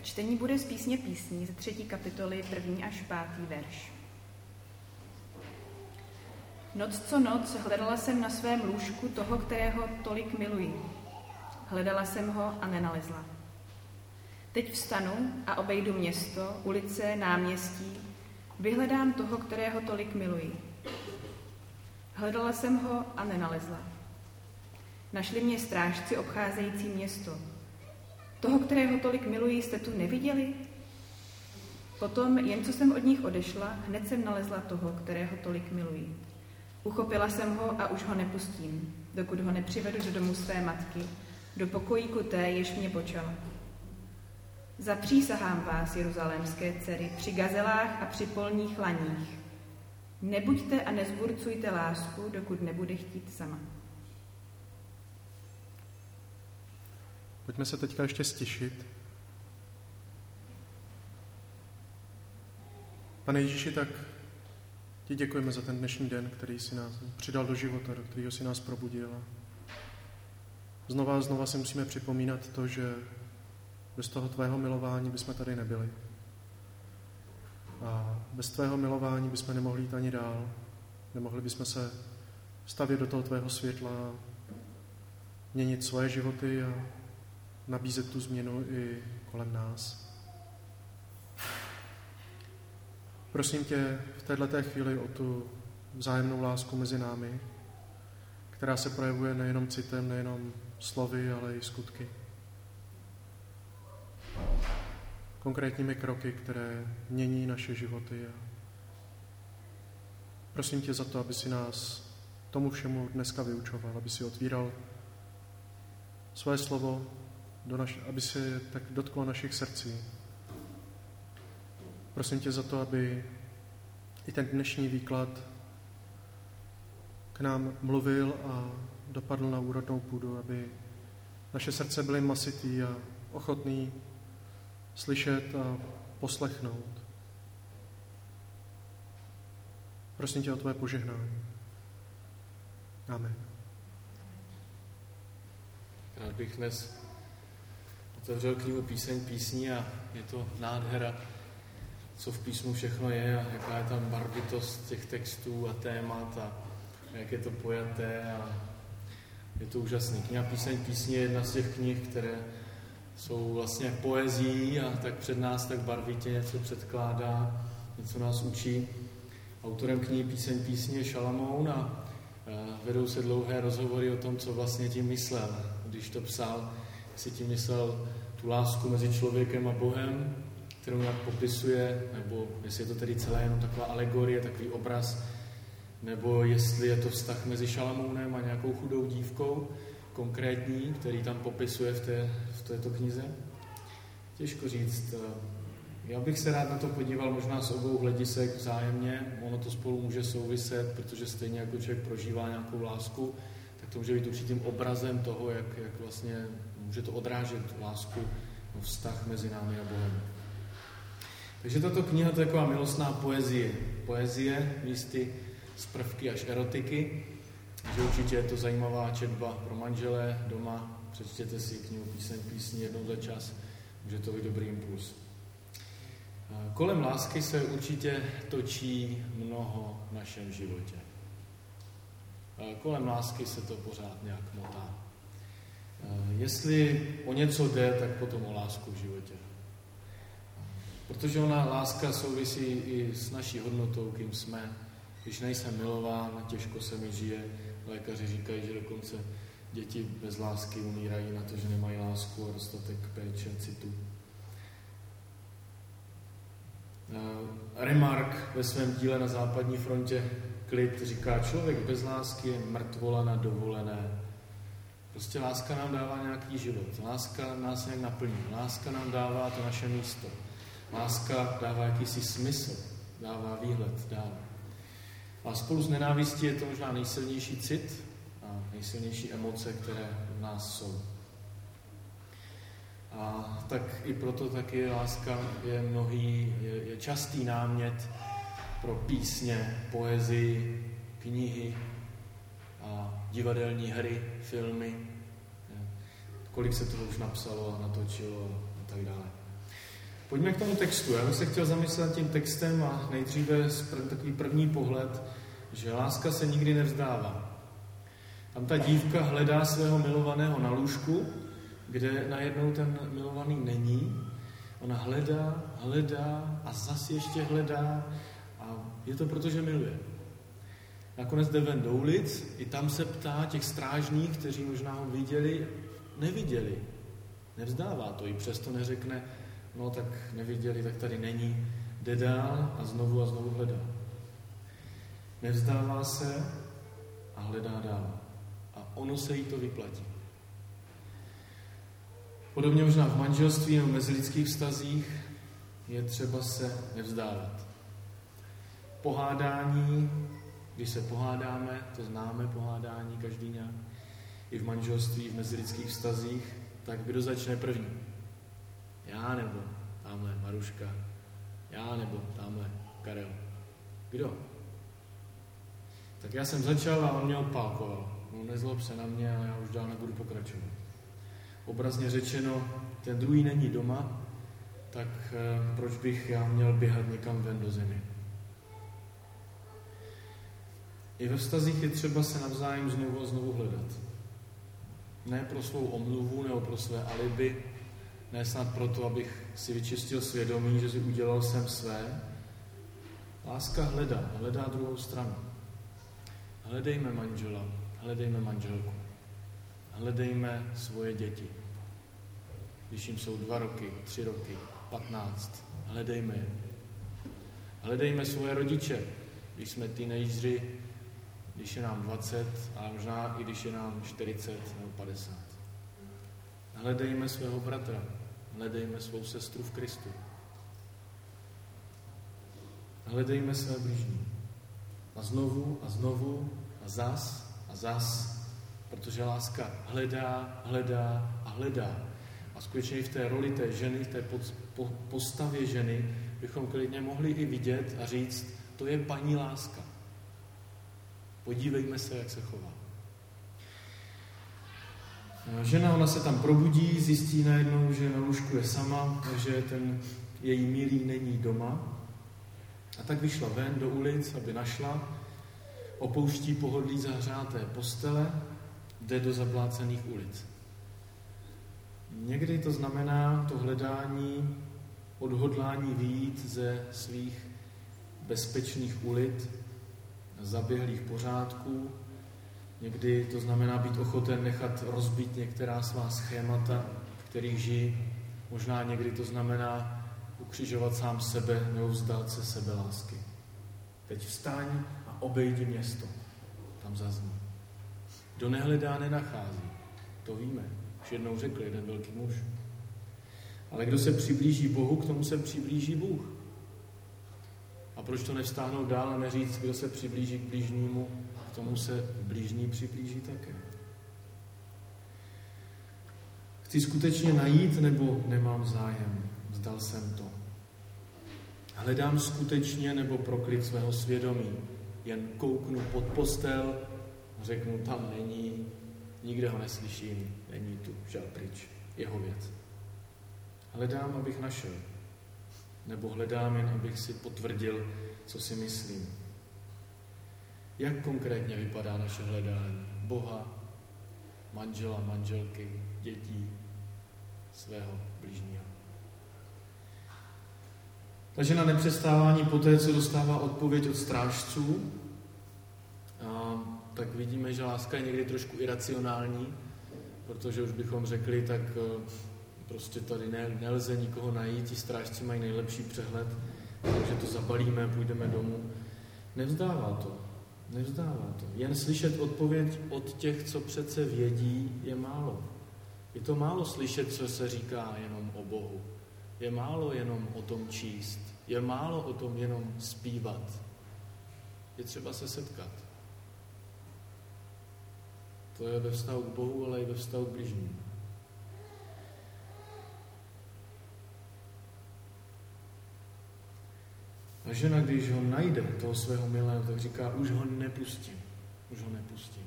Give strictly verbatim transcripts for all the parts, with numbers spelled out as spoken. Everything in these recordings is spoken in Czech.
Čtení bude z písně písní ze třetí kapitoly, první až pátý verš. Noc co noc hledala jsem na svém lůžku toho, kterého tolik miluji. Hledala jsem ho a nenalezla. Teď vstanu a obejdu město, ulice, náměstí, vyhledám toho, kterého tolik miluji. Hledala jsem ho a nenalezla. Našli mě strážci obcházející město. Toho, kterého tolik miluji, jste tu neviděli? Potom, jen co jsem od nich odešla, hned jsem nalezla toho, kterého tolik miluji. Uchopila jsem ho a už ho nepustím, dokud ho nepřivedu do domu své matky, do pokojíku té, jež mě počala. Zapřísahám vás, jeruzalémské dcery, při gazelách a při polních laních. Nebuďte a nezburcujte lásku, dokud nebude chtít sama. Pojďme se teďka ještě stišit. Pane Ježíši, tak ti děkujeme za ten dnešní den, který jsi nás přidal do života, do kterého jsi nás probudil. Znova a znova si musíme připomínat to, že bez toho tvého milování bychom tady nebyli. A bez tvého milování bychom nemohli jít ani dál. Nemohli bychom se stavět do toho tvého světla, měnit svoje životy a nabízet tu změnu i kolem nás. Prosím tě v této chvíli o tu vzájemnou lásku mezi námi, která se projevuje nejenom citem, nejenom slovy, ale i skutky. Konkrétními kroky, které mění naše životy. Prosím tě za to, aby si nás tomu všemu dneska vyučoval, aby si otvíral své slovo, do naš, aby se tak dotklo našich srdcí. Prosím tě za to, aby i ten dnešní výklad k nám mluvil a dopadl na úrodnou půdu, aby naše srdce byly masitý a ochotný slyšet a poslechnout. Prosím tě o tvé požehnání. Amen. Rád bych dnes otevřel knihu Píseň písní a je to nádhera, co v písmu všechno je a jaká je tam barvitost těch textů a témat a jak je to pojaté a je to úžasný. Kniha Píseň písní je jedna z těch knih, které jsou vlastně poezií a tak před nás tak barvitě něco předkládá, něco nás učí. Autorem knihy Píseň písní je Šalamoun a vedou se dlouhé rozhovory o tom, co vlastně tím myslel. Když to psal, jestli tím myslel tu lásku mezi člověkem a Bohem, kterou nějak popisuje, nebo jestli je to tedy celé jenom taková alegorie, takový obraz, nebo jestli je to vztah mezi Šalamounem a nějakou chudou dívkou konkrétní, který tam popisuje v, té, v této knize. Těžko říct. Já bych se rád na to podíval možná z obou hledisek vzájemně. Ono to spolu může souviset, protože stejně jako člověk prožívá nějakou lásku, tak to může být určitým obrazem toho, jak, jak vlastně může to odrážet lásku, no, vztah mezi námi a Bohem. Takže tato kniha to je taková milostná poezie. Poezie místy z prvky až erotiky. Takže určitě je to zajímavá četba pro manžele doma. Přečtěte si knihu Píseň písní jednou za čas. Může to být dobrý impuls. Kolem lásky se určitě točí mnoho v našem životě. Kolem lásky se to pořád nějak motá. Jestli o něco jde, tak potom o lásku v životě. Protože ona láska souvisí i s naší hodnotou, kým jsme. Když nejsem milován, těžko se mi žije. Lékaři říkají, že dokonce děti bez lásky umírají na to, že nemají lásku a dostatek péče a citu. Remarque ve svém díle Na západní frontě Klid říká, člověk bez lásky je mrtvola na dovolené. Prostě láska nám dává nějaký život. Láska nás nějak naplní. Láska nám dává to naše místo. Láska dává jakýsi smysl, dává výhled, dává. A spolu s nenávistí je to možná nejsilnější cit a nejsilnější emoce, které v nás jsou. A tak i proto taky láska je mnohý, je, je častý námět pro písně, poezii, knihy a divadelní hry, filmy. Kolik se toho už napsalo a natočilo a tak dále. Pojďme k tomu textu. Já bych se chtěl zamyslet tím textem a nejdříve takový první pohled, že láska se nikdy nevzdává. Tam ta dívka hledá svého milovaného na lůžku, kde najednou ten milovaný není. Ona hledá, hledá a zase ještě hledá a je to proto, že miluje. Nakonec jde ven do ulic, i tam se ptá těch strážných, kteří možná ho viděli, neviděli. Nevzdává to, i přesto neřekne, no tak neviděli, tak tady není. Jde dál a znovu a znovu hledá. Nevzdává se a hledá dál. A ono se jí to vyplatí. Podobně možná v manželství nebo mezilidských vztazích je třeba se nevzdávat. Pohádání, když se pohádáme, to známe pohádání každý nějak, i v manželství, v mezilidských vztazích, tak kdo začne první? Já nebo tamhle Maruška? Já nebo tamhle Karel? Kdo? Tak já jsem začal a on mě odpálkoval. No nezlob se na mě a já už dál nebudu pokračovat. Obrazně řečeno, ten druhý není doma, tak eh, proč bych já měl běhat někam ven do země? I ve vztazích je třeba se navzájem znovu a znovu hledat. Ne pro svou omluvu nebo pro své alibi, ne snad proto, abych si vyčistil svědomí, že si udělal jsem své. Láska hledá, hledá druhou stranu. Hledejme manžela, hledejme manželku. Hledejme svoje děti. Když jim jsou dva roky, tři roky, patnáct, hledejme je. Hledejme svoje rodiče, když jsme teenageři, když je nám dvacet, ale možná i když je nám čtyřicet nebo padesát. Hledejme svého bratra, hledejme svou sestru v Kristu. Hledejme své bližní. A znovu a znovu a zas a zas, protože láska hledá, hledá a hledá. A skutečně i v té roli té ženy, v té postavě ženy, bychom klidně mohli i vidět a říct, to je paní láska. Podívejme se, jak se chová. Žena, ona se tam probudí, zjistí najednou, že na lůžku je sama, že ten její milý není doma. A tak vyšla ven do ulic, aby našla, opouští pohodlí zahřáté postele, jde do zaplácených ulic. Někdy to znamená to hledání, odhodlání vyjít ze svých bezpečných ulic, zaběhlých pořádků. Někdy to znamená být ochoten nechat rozbít některá svá schémata, v kterých žijí. Možná někdy to znamená ukřižovat sám sebe nebo vzdát se sebelásky. Teď vstaň a obejdi město. Tam zazní. Kdo nehledá, nenachází. To víme. Už jednou řekl jeden velký muž. Ale kdo se přiblíží Bohu, k tomu se přiblíží Bůh. A proč to nevstáhnout dál a neříct, kdo se přiblíží k blížnímu, k tomu se blížní přiblíží také. Chci skutečně najít, nebo nemám zájem? Vzdal jsem to. Hledám skutečně, nebo pro klid svého svědomí? Jen kouknu pod postel a řeknu, tam není, nikde ho neslyším, není tu, šel pryč, jeho věc. Hledám, abych našel. Nebo hledám jen, abych si potvrdil, co si myslím. Jak konkrétně vypadá naše hledání? Boha, manžela, manželky, dětí, svého bližního. Ta žena nepřestávání poté, co dostává odpověď od strážců, a tak vidíme, že láska je někdy trošku iracionální, protože už bychom řekli, tak prostě tady nelze nikoho najít, ti strážci mají nejlepší přehled, takže to zabalíme, půjdeme domů. Nevzdává to, nevzdává to. Jen slyšet odpověď od těch, co přece vědí, je málo. Je to málo slyšet, co se říká jenom o Bohu. Je málo jenom o tom číst. Je málo o tom jenom zpívat. Je třeba se setkat. To je ve vztahu k Bohu, ale i ve vztahu k bližním. A žena, když ho najde, toho svého milého, tak říká, už ho nepustím. Už ho nepustím.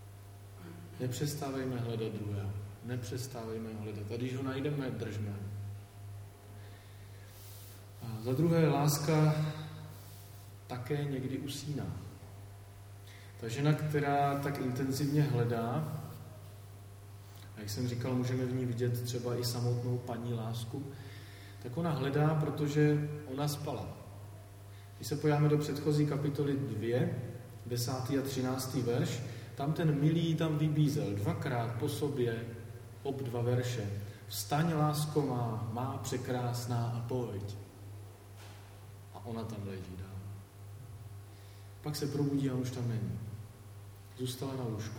Nepřestávejme hledat druhého. Nepřestávejme ho hledat. A když ho najdeme, držme. A za druhé, láska také někdy usíná. Ta žena, která tak intenzivně hledá, a jak jsem říkal, můžeme v ní vidět třeba i samotnou paní lásku, tak ona hledá, protože ona spala. Když se podíváme do předchozí kapitoly dvě, desátý a třináctý verš, tam ten milý tam vybízel dvakrát po sobě ob dva verše. Vstaň, lásko má, má překrásná a pojď. A ona tam leží dál. Pak se probudí a už tam není. Zůstala na lůžku.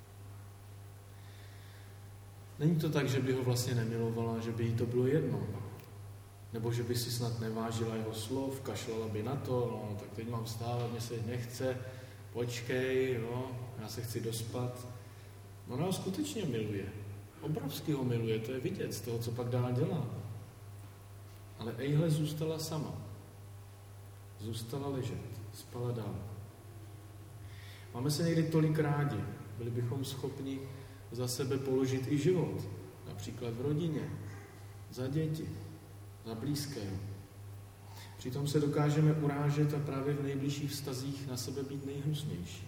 Není to tak, že by ho vlastně nemilovala, že by jí to bylo jedno. Nebo že by si snad nevážila jeho slov, kašlala by na to, no tak teď mám vstávat, mě se nechce, počkej, jo, já se chci dospat. No, ona ho skutečně miluje. Obrovsky ho miluje, to je vidět z toho, co pak dál dělá. Ale ejhle zůstala sama. Zůstala ležet, spala dál. Máme se někdy tolik rádi, byli bychom schopni za sebe položit i život. Například v rodině, za děti, za blízkého. Přitom se dokážeme urážet a právě v nejbližších vztazích na sebe být nejhnusnější.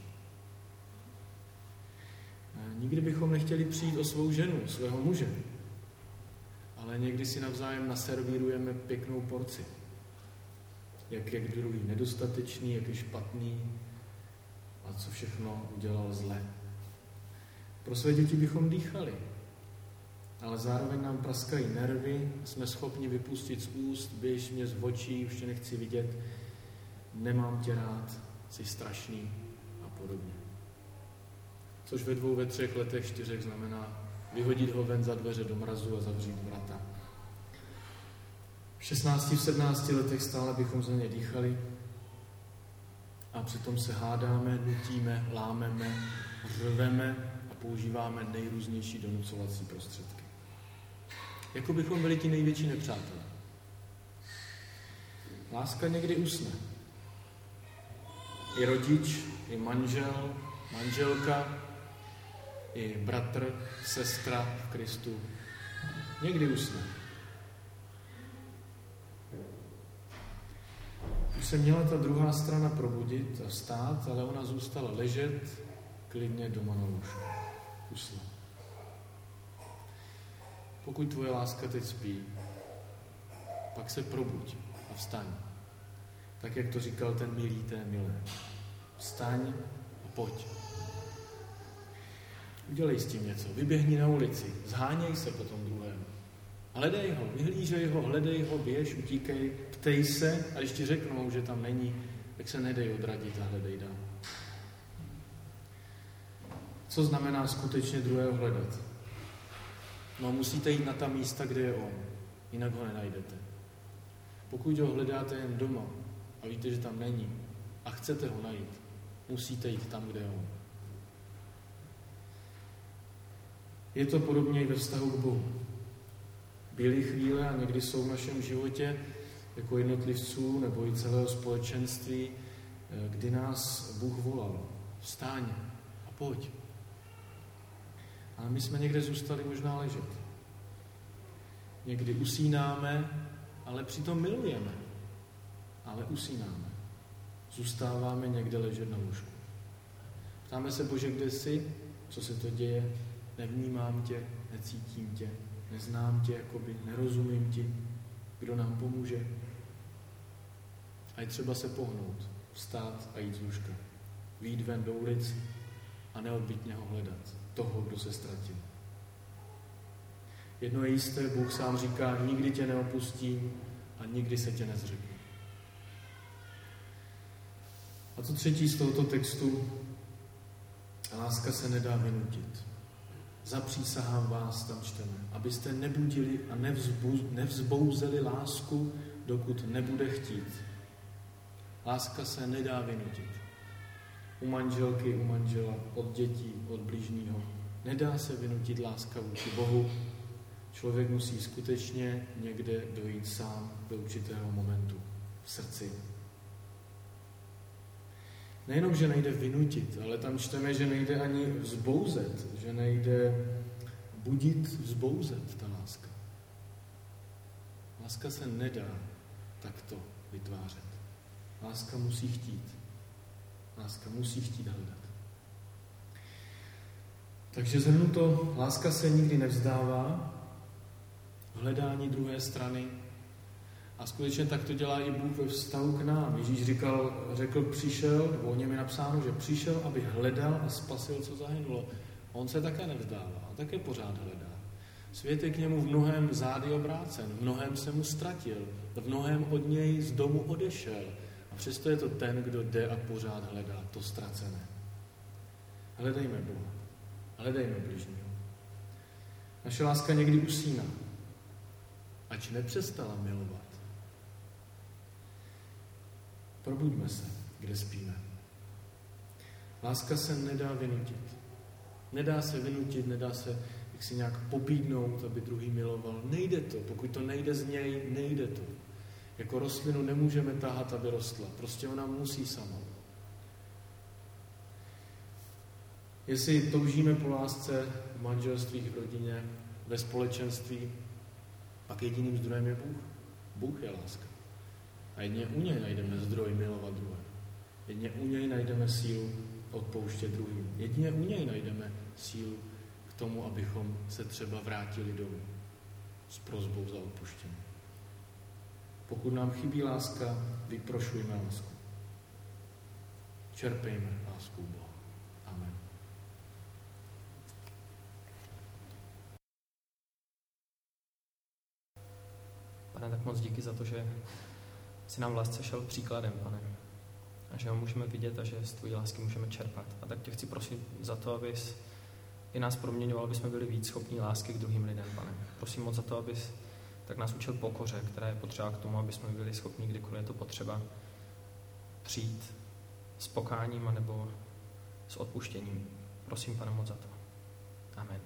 Nikdy bychom nechtěli přijít o svou ženu, svého muže, ale někdy si navzájem naservírujeme pěknou porci. Jak je druhý nedostatečný, jak je špatný a co všechno udělal zle. Pro své děti bychom dýchali, ale zároveň nám praskají nervy, jsme schopni vypustit z úst, běž mě z očí, už tě nechci vidět, nemám tě rád, jsi strašný a podobně. Což ve dvou, ve třech letech, čtyřech znamená vyhodit ho ven za dveře do mrazu a zavřít vrata. V šestnácti, v sedmnácti letech stále bychom za ně dýchali a přitom se hádáme, nutíme, lámeme, řveme a používáme nejrůznější donucovací prostředky. Jako bychom byli ti největší nepřátelé. Láska někdy usne. I rodič, i manžel, manželka, i bratr, sestra v Kristu někdy usne. Už se měla ta druhá strana probudit a vstát, ale ona zůstala ležet klidně doma na lůžku. Usla. Pokud tvoje láska teď spí, pak se probuď a vstaň. Tak, jak to říkal ten milý té milé. Vstaň a pojď. Udělej s tím něco, vyběhni na ulici, zháněj se po tom druhému. Hledej ho, vyhlížej ho, hledej ho, běž, utíkej, ptej se a když ti řeknou, že tam není, tak se nedej odradit a hledej dál. Co znamená skutečně druhého hledat? No, musíte jít na ta místa, kde je on, jinak ho nenajdete. Pokud ho hledáte jen doma a víte, že tam není a chcete ho najít, musíte jít tam, kde je on. Je to podobně i ve vztahu k Bohu. Byly chvíle a někdy jsou v našem životě jako jednotlivců nebo i celého společenství, kdy nás Bůh volal. Vstaň a pojď. Ale my jsme někde zůstali možná ležet. Někdy usínáme, ale přitom milujeme. Ale usínáme. Zůstáváme někde ležet na lůžku. Ptáme se, Bože, kde jsi? Co se to děje? Nevnímám tě, necítím tě, neznám tě, jakoby, nerozumím ti. Kdo nám pomůže? A je třeba se pohnout, vstát a jít z lůžka. Vyjít ven do ulic a neodbytně ho hledat. Toho, kdo se ztratil. Jedno je jisté, Bůh sám říká, nikdy tě neopustím a nikdy se tě nezřeknu. A to třetí z tohoto textu, láska se nedá vynutit. Zapřísahám vás, tam čteme, abyste nebudili a nevzbouzeli lásku, dokud nebude chtít. Láska se nedá vynutit. U manželky, u manžela, od dětí, od bližního. Nedá se vynutit láska vůči Bohu. Člověk musí skutečně někde dojít sám do určitého momentu v srdci. Nejenom, že nejde vynutit, ale tam čteme, že nejde ani vzbouzet, že nejde budit, vzbouzet ta láska. Láska se nedá takto vytvářet. Láska musí chtít. Láska musí chtít hledat. Takže shrnuto, láska se nikdy nevzdává v hledání druhé strany a skutečně tak to dělá i Bůh ve vztahu k nám. Ježíš říkal, řekl, přišel, nebo o něm je napsáno, že přišel, aby hledal a spasil, co zahynulo. On se také nevzdává, on také pořád hledá. Svět je k němu v mnohém zády obrácen, v mnohém se mu ztratil, v mnohém od něj z domu odešel. A přesto je to ten, kdo jde a pořád hledá to ztracené. Hledejme Boha, hledejme bližního. Naše láska někdy usíná, ač nepřestala milovat. Probuďme se, kde spíme. Láska se nedá vynutit. Nedá se vynutit, nedá se jak si nějak pobídnout, aby druhý miloval. Nejde to. Pokud to nejde z něj, nejde to. Jako rostlinu nemůžeme táhat, aby rostla. Prostě ona musí sama. Jestli toužíme po lásce v manželství, v rodině, ve společenství, pak jediným zdrojem je Bůh. Bůh je láska. A jedině u něj najdeme zdroj milovat druhé. Jedině u něj najdeme sílu odpouštět druhým. Jedině u něj najdeme sílu k tomu, abychom se třeba vrátili domů s prosbou za odpuštění. Pokud nám chybí láska, vyprošujme lásku. Čerpejme lásku Boha. Amen. Pane, tak moc díky za to, že jsi nám v lásce šel příkladem, Pane. A že ho můžeme vidět a že z tvojí lásky můžeme čerpat. A tak tě chci prosit za to, abys i nás proměňoval, aby jsme byli víc schopní lásky k druhým lidem, Pane. Prosím moc za to, abys tak nás učil pokoře, která je potřeba k tomu, aby jsme byli schopni, kdykoliv je to potřeba, přijít s pokáním anebo s odpuštěním. Prosím, Pane, moc za to. Amen.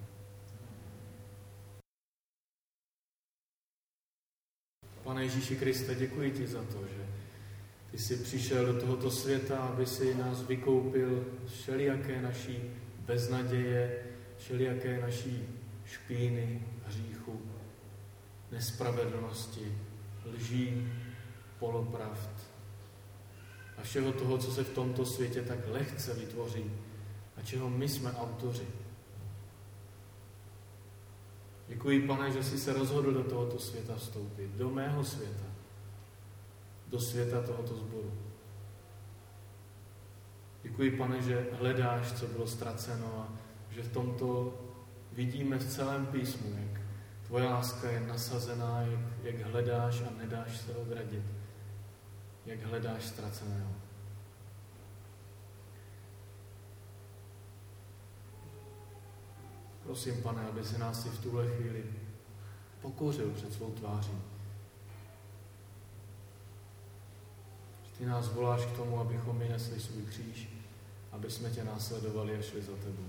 Pane Ježíši Kriste, děkuji ti za to, že ty jsi přišel do tohoto světa, aby si nás vykoupil z všelijaké naší beznaděje, všelijaké naší špíny, hříchu, nespravedlnosti, lží, polopravd a všeho toho, co se v tomto světě tak lehce vytvoří a čeho my jsme autoři. Děkuji, Pane, že jsi se rozhodl do tohoto světa vstoupit, do mého světa, do světa tohoto sboru. Děkuji, Pane, že hledáš, co bylo ztraceno a že v tomto vidíme v celém písmu, jak tvoje láska je nasazená, jak, jak hledáš a nedáš se odradit, jak hledáš ztraceného. Prosím, Pane, aby se nás si v tuhle chvíli pokořil před svou tváří. Ty nás voláš k tomu, abychom my nesli svůj kříž, aby jsme tě následovali a šli za tebou.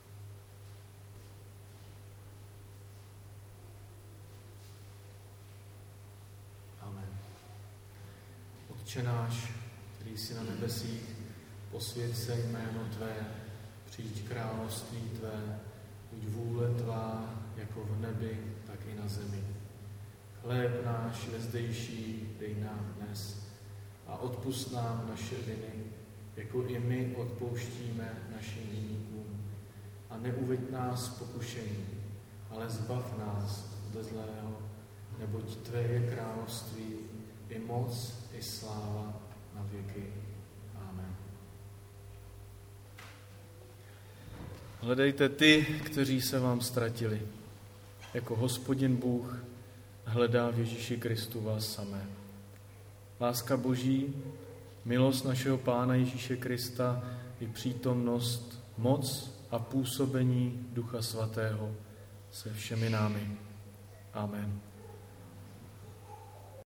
Amen. Otče náš, který jsi na nebesích, posvěť se jméno tvé, přijď království tvé, buď vůle tvá, jako v nebi, tak i na zemi. Chléb náš nezdejší dej nám dnes a odpusť nám naše viny, jako i my odpouštíme našim viníkům. A neuveď nás v pokušení, ale zbav nás ze zlého, neboť tvé je království, i moc, i sláva na věky. Amen. Hledejte ty, kteří se vám ztratili. Jako Hospodin Bůh hledá v Ježíši Kristu vás samé. Láska Boží, milost našeho Pána Ježíše Krista i přítomnost, moc a působení Ducha Svatého se všemi námi. Amen.